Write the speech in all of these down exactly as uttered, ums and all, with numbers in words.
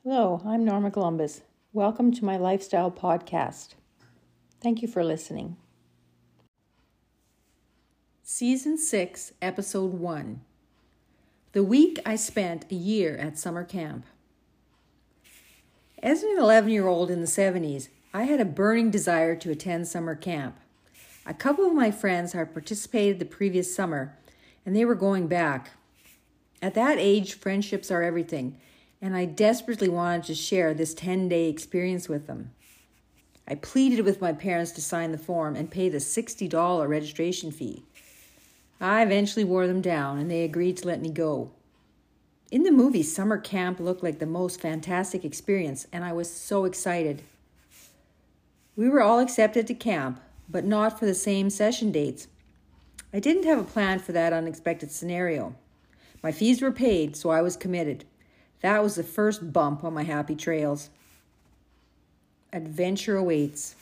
Hello, I'm Norma Columbus. Welcome to my lifestyle podcast. Thank you for listening. Season six, Episode one. The week I spent a year at summer camp. As an eleven-year-old in the seventies, I had a burning desire to attend summer camp. A couple of my friends had participated the previous summer, and they were going back. At that age, friendships are everything, and I desperately wanted to share this ten-day experience with them. I pleaded with my parents to sign the form and pay the sixty dollars registration fee. I eventually wore them down, and they agreed to let me go. In the movie, summer camp looked like the most fantastic experience, and I was so excited. We were all accepted to camp, but not for the same session dates. I didn't have a plan for that unexpected scenario. My fees were paid, so I was committed. That was the first bump on my happy trails. Adventure awaits.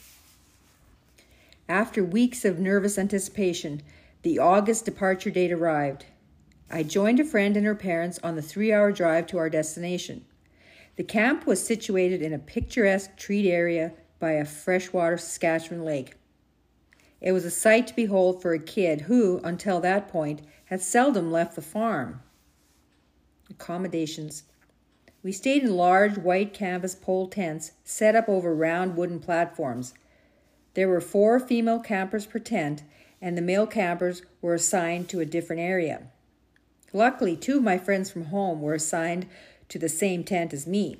After weeks of nervous anticipation, the August departure date arrived. I joined a friend and her parents on the three-hour drive to our destination. The camp was situated in a picturesque treed area by a freshwater Saskatchewan lake. It was a sight to behold for a kid who, until that point, had seldom left the farm. Accommodations. We stayed in large white canvas pole tents set up over round wooden platforms. There were four female campers per tent, and the male campers were assigned to a different area. Luckily, two of my friends from home were assigned to the same tent as me.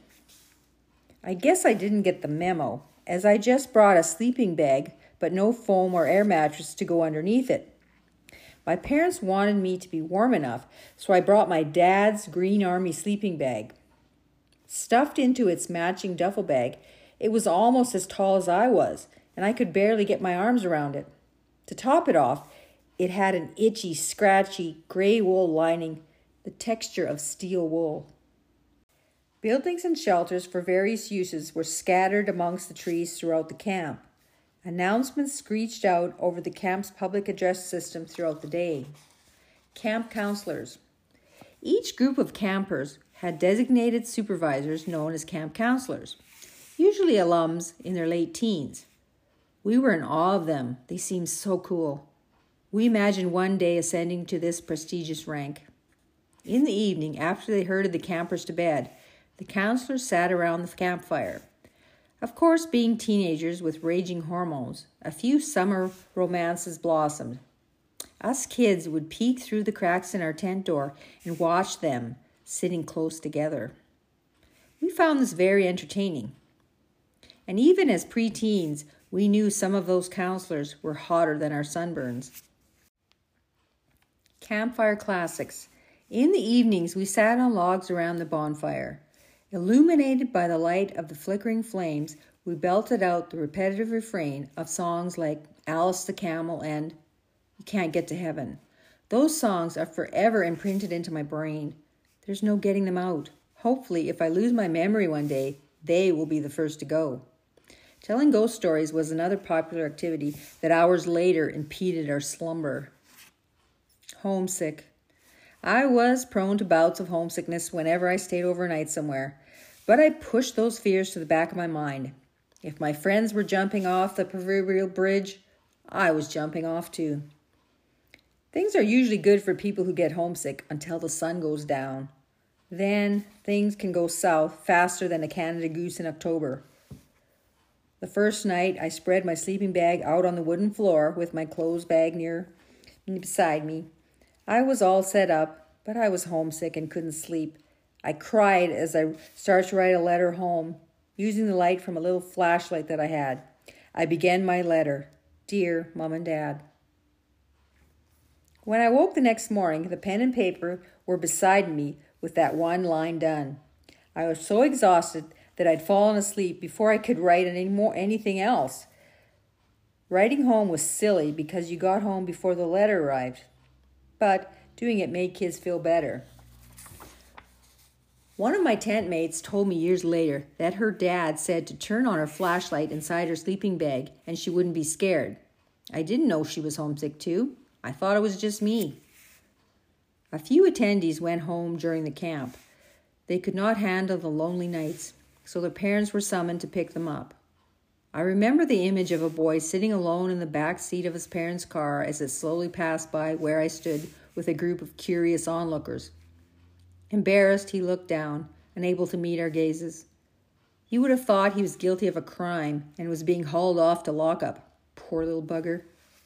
I guess I didn't get the memo, as I just brought a sleeping bag, but no foam or air mattress to go underneath it. My parents wanted me to be warm enough, so I brought my dad's Green Army sleeping bag. Stuffed into its matching duffel bag, it was almost as tall as I was, and I could barely get my arms around it. To top it off, it had an itchy, scratchy, gray wool lining, the texture of steel wool. Buildings and shelters for various uses were scattered amongst the trees throughout the camp. Announcements screeched out over the camp's public address system throughout the day. Camp counselors. Each group of campers had designated supervisors known as camp counselors, usually alums in their late teens. We were in awe of them. They seemed so cool. We imagined one day ascending to this prestigious rank. In the evening, after they herded the campers to bed, the counselors sat around the campfire. Of course, being teenagers with raging hormones, a few summer romances blossomed. Us kids would peek through the cracks in our tent door and watch them sitting close together. We found this very entertaining. And even as preteens, we knew some of those counselors were hotter than our sunburns. Campfire classics. In the evenings, we sat on logs around the bonfire. Illuminated by the light of the flickering flames, we belted out the repetitive refrain of songs like Alice the Camel and You Can't Get to Heaven. Those songs are forever imprinted into my brain. There's no getting them out. Hopefully, if I lose my memory one day, they will be the first to go. Telling ghost stories was another popular activity that hours later impeded our slumber. Homesick. I was prone to bouts of homesickness whenever I stayed overnight somewhere, but I pushed those fears to the back of my mind. If my friends were jumping off the proverbial bridge, I was jumping off too. Things are usually good for people who get homesick until the sun goes down. Then things can go south faster than a Canada Goose in October. The first night, I spread my sleeping bag out on the wooden floor with my clothes bag near beside me. I was all set up, but I was homesick and couldn't sleep. I cried as I started to write a letter home, using the light from a little flashlight that I had. I began my letter, Dear Mom and Dad. When I woke the next morning, the pen and paper were beside me with that one line done. I was so exhausted that I'd fallen asleep before I could write any more, anything else. Writing home was silly because you got home before the letter arrived, but doing it made kids feel better. One of my tent mates told me years later that her dad said to turn on her flashlight inside her sleeping bag and she wouldn't be scared. I didn't know she was homesick too. I thought it was just me. A few attendees went home during the camp. They could not handle the lonely nights, so their parents were summoned to pick them up. I remember the image of a boy sitting alone in the back seat of his parents' car as it slowly passed by where I stood with a group of curious onlookers. Embarrassed, he looked down, unable to meet our gazes. You would have thought he was guilty of a crime and was being hauled off to lockup. Poor little bugger.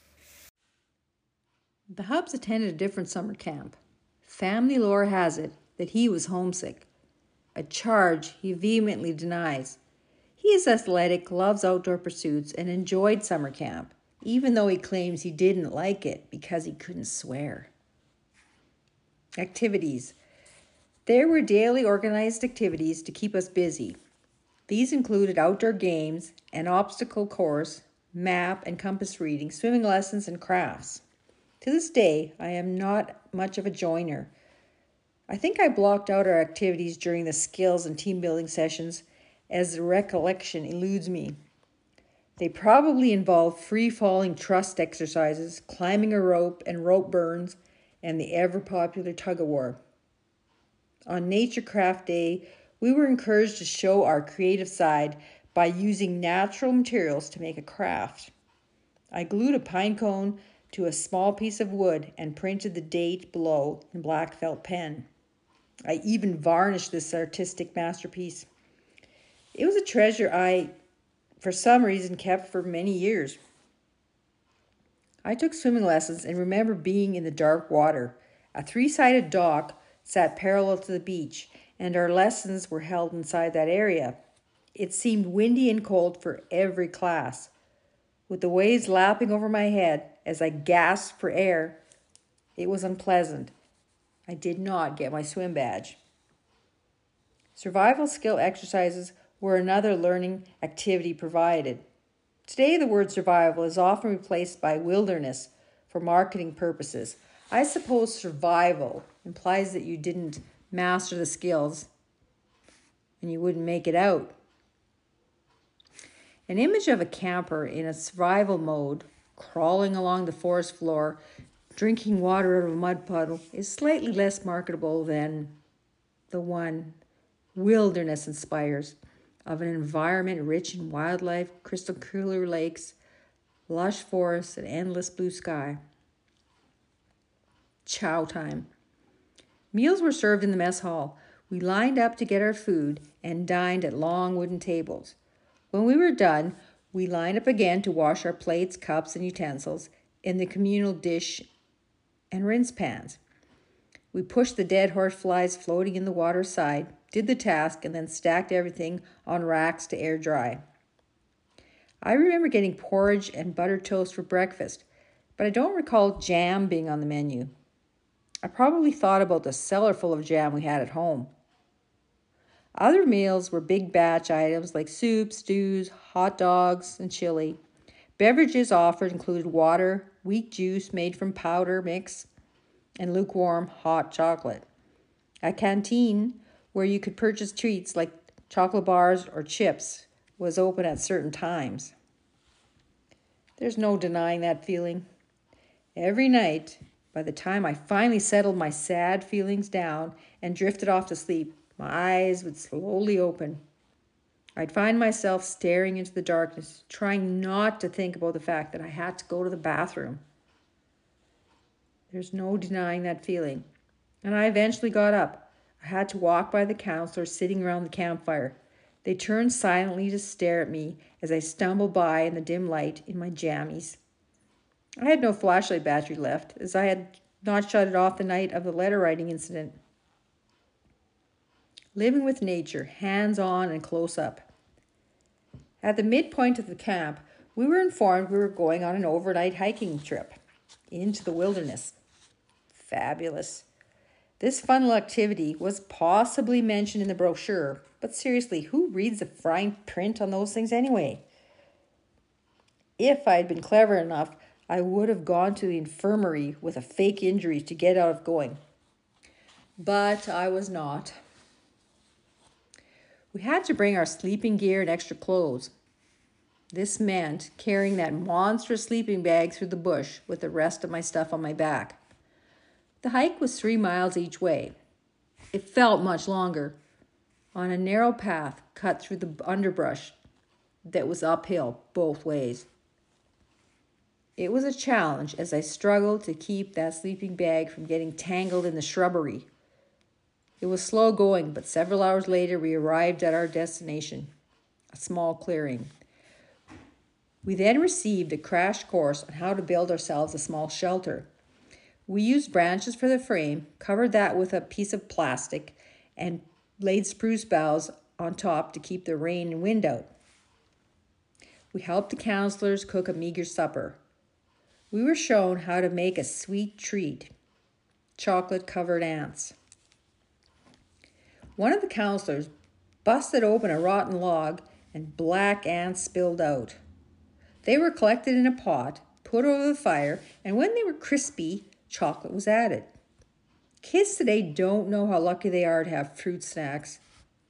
The Hubs attended a different summer camp. Family lore has it that he was homesick, a charge he vehemently denies. He is athletic, loves outdoor pursuits, and enjoyed summer camp, even though he claims he didn't like it because he couldn't swear. Activities. There were daily organized activities to keep us busy. These included outdoor games, an obstacle course, map and compass reading, swimming lessons, and crafts. To this day, I am not much of a joiner. I think I blocked out our activities during the skills and team building sessions as the recollection eludes me. They probably involve free-falling trust exercises, climbing a rope and rope burns, and the ever-popular tug-of-war. On Nature Craft Day, we were encouraged to show our creative side by using natural materials to make a craft. I glued a pine cone to a small piece of wood and printed the date below in black felt pen. I even varnished this artistic masterpiece. It was a treasure I, for some reason, kept for many years. I took swimming lessons and remember being in the dark water. A three-sided dock sat parallel to the beach, and our lessons were held inside that area. It seemed windy and cold for every class. With the waves lapping over my head as I gasped for air, it was unpleasant. I did not get my swim badge. Survival skill exercises were another learning activity provided. Today, the word survival is often replaced by wilderness for marketing purposes. I suppose survival implies that you didn't master the skills and you wouldn't make it out. An image of a camper in a survival mode, crawling along the forest floor, drinking water out of a mud puddle, is slightly less marketable than the one wilderness inspires, of an environment rich in wildlife, crystal clear lakes, lush forests, and endless blue sky. Chow time. Meals were served in the mess hall. We lined up to get our food and dined at long wooden tables. When we were done, we lined up again to wash our plates, cups, and utensils in the communal dish and rinse pans. We pushed the dead horse flies floating in the water aside, did the task, and then stacked everything on racks to air dry. I remember getting porridge and buttered toast for breakfast, but I don't recall jam being on the menu. I probably thought about the cellar full of jam we had at home. Other meals were big batch items like soup, stews, hot dogs, and chili. Beverages offered included water, wheat juice made from powder mix, and lukewarm hot chocolate. A canteen where you could purchase treats like chocolate bars or chips was open at certain times. There's no denying that feeling. Every night, by the time I finally settled my sad feelings down and drifted off to sleep, my eyes would slowly open. I'd find myself staring into the darkness, trying not to think about the fact that I had to go to the bathroom. There's no denying that feeling. And I eventually got up. I had to walk by the counselors sitting around the campfire. They turned silently to stare at me as I stumbled by in the dim light in my jammies. I had no flashlight battery left, as I had not shut it off the night of the letter writing incident. Living with nature, hands-on and close up. At the midpoint of the camp, we were informed we were going on an overnight hiking trip into the wilderness. Fabulous. This fun little activity was possibly mentioned in the brochure, but seriously, who reads the fine print on those things anyway? If I had been clever enough, I would have gone to the infirmary with a fake injury to get out of going. But I was not. We had to bring our sleeping gear and extra clothes. This meant carrying that monstrous sleeping bag through the bush with the rest of my stuff on my back. The hike was three miles each way. It felt much longer. on a narrow path cut through the underbrush that was uphill both ways. It was a challenge as I struggled to keep that sleeping bag from getting tangled in the shrubbery. It was slow going, but several hours later we arrived at our destination, a small clearing. We then received a crash course on how to build ourselves a small shelter. We used branches for the frame, covered that with a piece of plastic, and laid spruce boughs on top to keep the rain and wind out. We helped the counselors cook a meager supper. We were shown how to make a sweet treat, chocolate-covered ants. One of the counselors busted open a rotten log and black ants spilled out. They were collected in a pot, put over the fire, and when they were crispy, chocolate was added. Kids today don't know how lucky they are to have fruit snacks.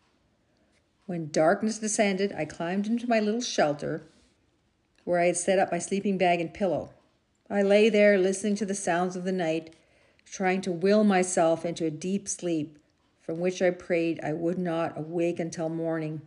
When darkness descended, I climbed into my little shelter where I had set up my sleeping bag and pillow. I lay there listening to the sounds of the night, trying to will myself into a deep sleep from which I prayed I would not awake until morning.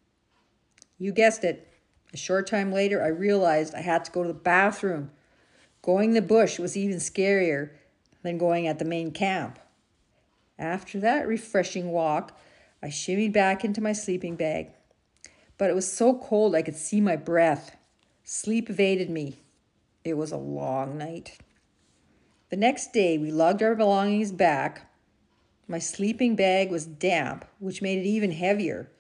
You guessed it. A short time later, I realized I had to go to the bathroom. Going in the bush was even scarier than going at the main camp. After that refreshing walk, I shimmied back into my sleeping bag. But it was so cold I could see my breath. Sleep evaded me. It was a long night. The next day, we lugged our belongings back. My sleeping bag was damp, which made it even heavier.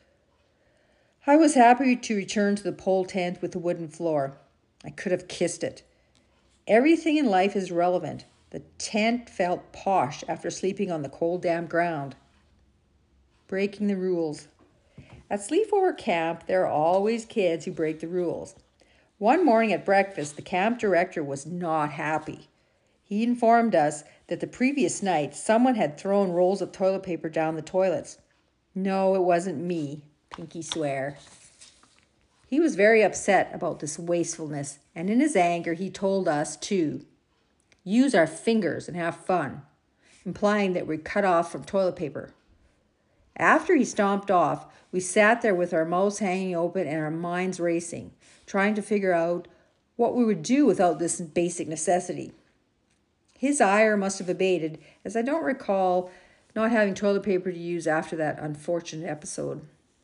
I was happy to return to the pole tent with the wooden floor. I could have kissed it. Everything in life is relevant. The tent felt posh after sleeping on the cold, damp ground. Breaking the rules. At sleepover camp, there are always kids who break the rules. One morning at breakfast, the camp director was not happy. He informed us that the previous night, someone had thrown rolls of toilet paper down the toilets. No, it wasn't me, Pinky swear. He was very upset about this wastefulness, and in his anger, he told us to use our fingers and have fun, implying that we're cut off from toilet paper. After he stomped off, we sat there with our mouths hanging open and our minds racing, trying to figure out what we would do without this basic necessity. His ire must have abated, as I don't recall not having toilet paper to use after that unfortunate episode.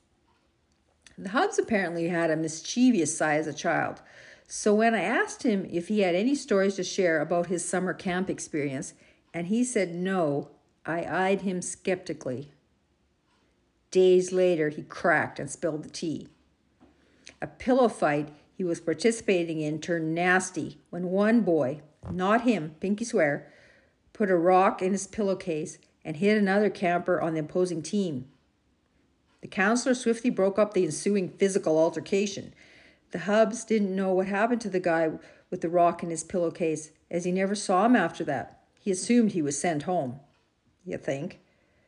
The Hubs apparently had a mischievous side as a child, so when I asked him if he had any stories to share about his summer camp experience, and he said no, I eyed him skeptically. Days later, he cracked and spilled the tea. A pillow fight he was participating in turned nasty when one boy, not him, Pinky swear, put a rock in his pillowcase and hit another camper on the opposing team. The counselor swiftly broke up the ensuing physical altercation. The Hubs didn't know what happened to the guy with the rock in his pillowcase, as he never saw him after that. He assumed he was sent home. You think?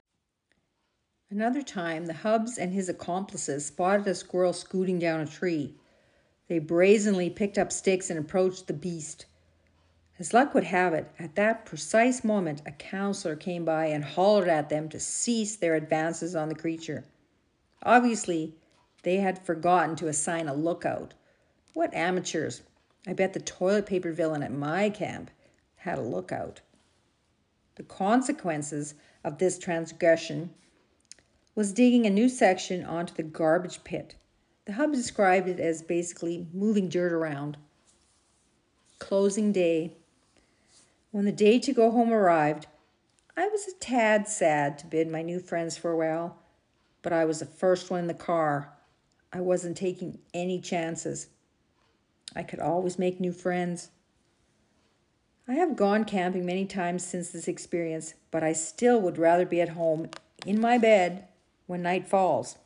Another time, the Hubs and his accomplices spotted a squirrel scooting down a tree. They brazenly picked up sticks and approached the beast. As luck would have it, at that precise moment, a counselor came by and hollered at them to cease their advances on the creature. Obviously, they had forgotten to assign a lookout. What amateurs! I bet the toilet paper villain at my camp had a lookout. The consequences of this transgression was digging a new section onto the garbage pit. The Hub described it as basically moving dirt around. Closing day. When the day to go home arrived, I was a tad sad to bid my new friends farewell, but I was the first one in the car. I wasn't taking any chances. I could always make new friends. I have gone camping many times since this experience, but I still would rather be at home in my bed when night falls.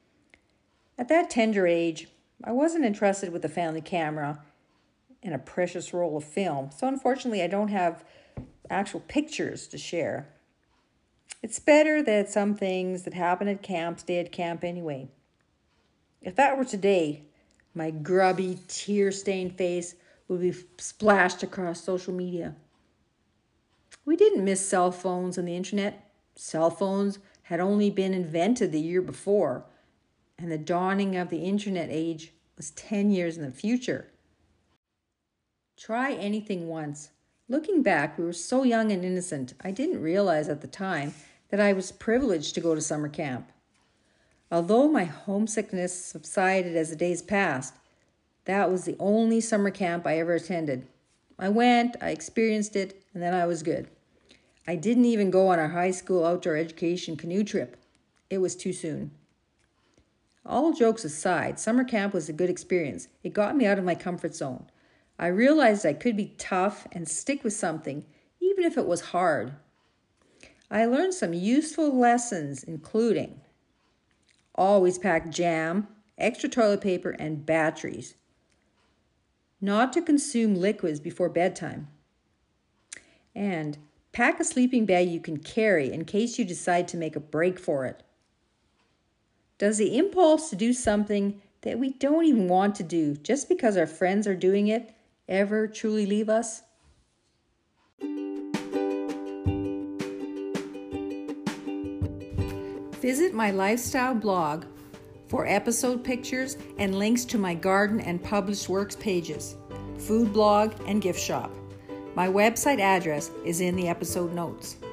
At that tender age, I wasn't entrusted with a family camera and a precious roll of film, so unfortunately I don't have actual pictures to share. It's better that some things that happen at camp stay at camp anyway. If that were today, my grubby, tear-stained face would be splashed across social media. We didn't miss cell phones and the internet. Cell phones had only been invented the year before, and the dawning of the internet age was ten years in the future. Try anything once. Looking back, we were so young and innocent, I didn't realize at the time that I was privileged to go to summer camp. Although my homesickness subsided as the days passed, that was the only summer camp I ever attended. I went, I experienced it, and then I was good. I didn't even go on our high school outdoor education canoe trip. It was too soon. All jokes aside, summer camp was a good experience. It got me out of my comfort zone. I realized I could be tough and stick with something, even if it was hard. I learned some useful lessons, including always pack jam, extra toilet paper, and batteries. Not to consume liquids before bedtime. And pack a sleeping bag you can carry in case you decide to make a break for it. Does the impulse to do something that we don't even want to do just because our friends are doing it ever truly leave us? Visit my lifestyle blog for episode pictures and links to my garden and published works pages, food blog, and gift shop. My website address is in the episode notes.